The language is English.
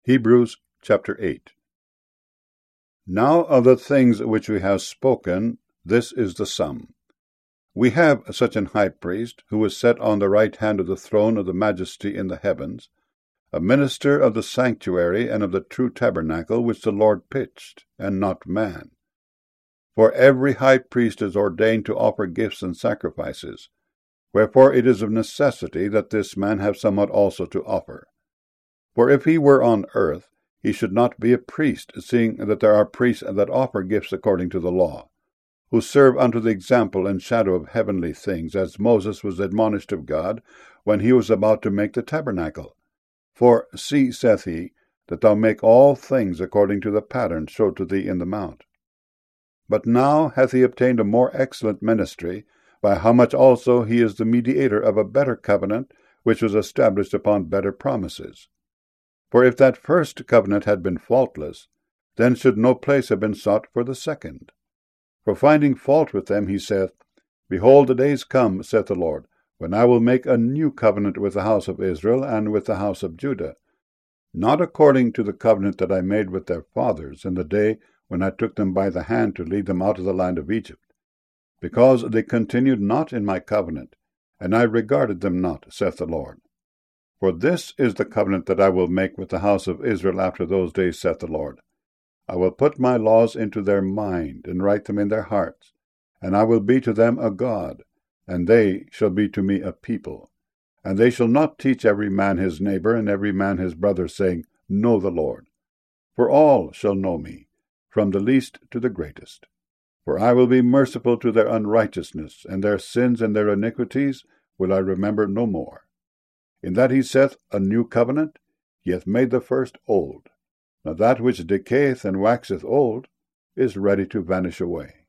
Hebrews chapter 8. Now of the things which we have spoken, this is the sum. We have such an high priest, who is set on the right hand of the throne of the majesty in the heavens, a minister of the sanctuary and of the true tabernacle which the Lord pitched, and not man. For every high priest is ordained to offer gifts and sacrifices, wherefore it is of necessity that this man have somewhat also to offer. For if he were on earth, he should not be a priest, seeing that there are priests that offer gifts according to the law, who serve unto the example and shadow of heavenly things, as Moses was admonished of God, when he was about to make the tabernacle. For, see, saith he, that thou make all things according to the pattern showed to thee in the mount. But now hath he obtained a more excellent ministry, by how much also he is the mediator of a better covenant, which was established upon better promises. For if that first covenant had been faultless, then should no place have been sought for the second. For finding fault with them, he saith, Behold, the days come, saith the Lord, when I will make a new covenant with the house of Israel and with the house of Judah, not according to the covenant that I made with their fathers in the day when I took them by the hand to lead them out of the land of Egypt, because they continued not in my covenant, and I regarded them not, saith the Lord. For this is the covenant that I will make with the house of Israel after those days, saith the Lord. I will put my laws into their mind, and write them in their hearts, and I will be to them a God, and they shall be to me a people. And they shall not teach every man his neighbor, and every man his brother, saying, Know the Lord. For all shall know me, from the least to the greatest. For I will be merciful to their unrighteousness, and their sins and their iniquities will I remember no more. In that he saith a new covenant, he hath made the first old. Now that which decayeth and waxeth old is ready to vanish away.